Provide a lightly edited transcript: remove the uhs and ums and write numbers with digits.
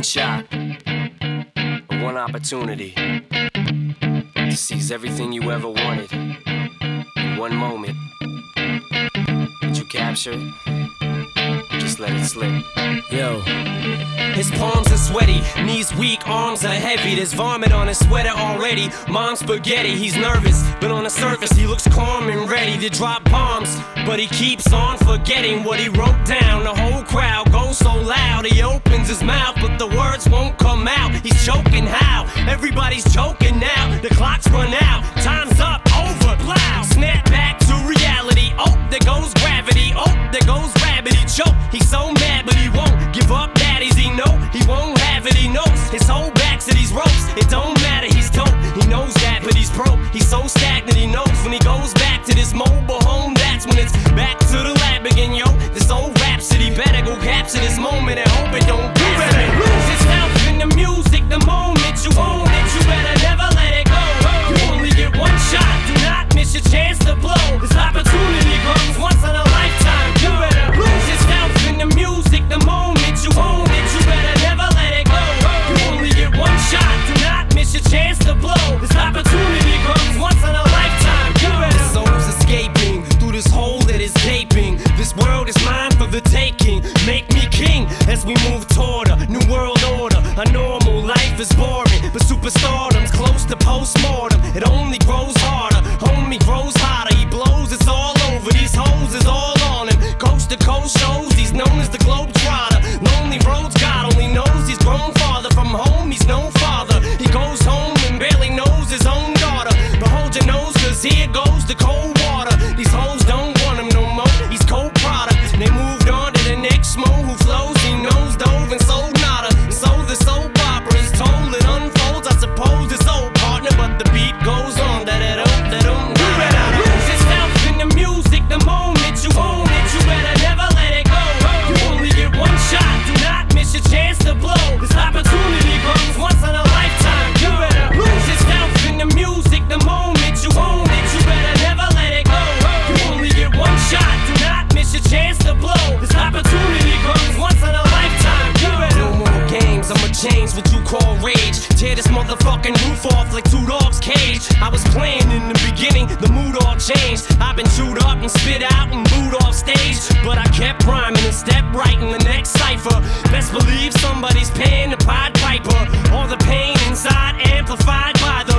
one shot, one opportunity to seize everything you ever wanted in one moment. Did you capture it? Or just let it slip? Yo. His palms are sweaty, knees weak, arms are heavy. There's vomit on his sweater already. Mom's spaghetti, he's nervous, but on the surface he looks calm and ready to drop bombs. But he keeps on forgetting what he wrote down. The whole crowd goes so loud, he opens his mouth, but the words won't come out. He's choking how? Everybody's choking now. The clock's run out, time's up, over, loud. Snap back to reality, oh, there goes gravity. Oh, there goes rabbit, he choke. He's so mad, but he won't give up. Daddies, he know he won't have it, he knows his whole back's to these ropes. It don't matter, he's dope, he knows that, but he's broke. He's so stagnant, he knows when he goes back to this mobile home, that's when it's back to the lab again, yo. This old rhapsody better go capture this moment and hope it don't get better. Lose yourself in the music, the moment you own it, you better never let it go. You only get one shot, do not miss your chance to blow. This opportunity comes once in a lifetime. You better lose yourself in the music, the moment you own it, you better never let it go. You only get one shot, do not miss your chance to blow. This opportunity comes once in a lifetime. You better. The soul's escaping through this hole that is gaping. This world is mine for the taking. Make me king as we move toward a new world order. A normal life is boring, but superstardom's close to postmortem. It only grows harder, homie grows hotter. He blows, it's all over. These hoes is all on him. Coast to coast shows, he's known as the Globetrotter. Lonely roads, God only knows he's grown farther from home. He's no father. He goes home and barely knows his own daughter. But hold your nose, cause here goes the cold water. These hoes don't want him no more. He's cold product. They moved on to the next mo who flows. He knows dove and sold nada. And so the soap opera is told. It unfolds, I suppose it's old partner, but the beat goes on. You better lose yourself in the music, the moment you own it, you better never let it go. You only get one shot, do not miss your chance to blow. This opportunity comes once in a lifetime. You better lose yourself in the music, the moment you own it, you better never let it go. You only get one shot, do not miss your chance to blow. This opportunity comes once in a lifetime. You better. No more games, I'ma change what you call rage. Tear this motherfucking roof off like two dogs' cage. I was playing in the beginning, the mood all changed. I've been chewed up and spit out and booed off stage, but I kept rhyming and stepped right in the next cipher. Best believe somebody's paying the Pied Piper. All the pain inside amplified by the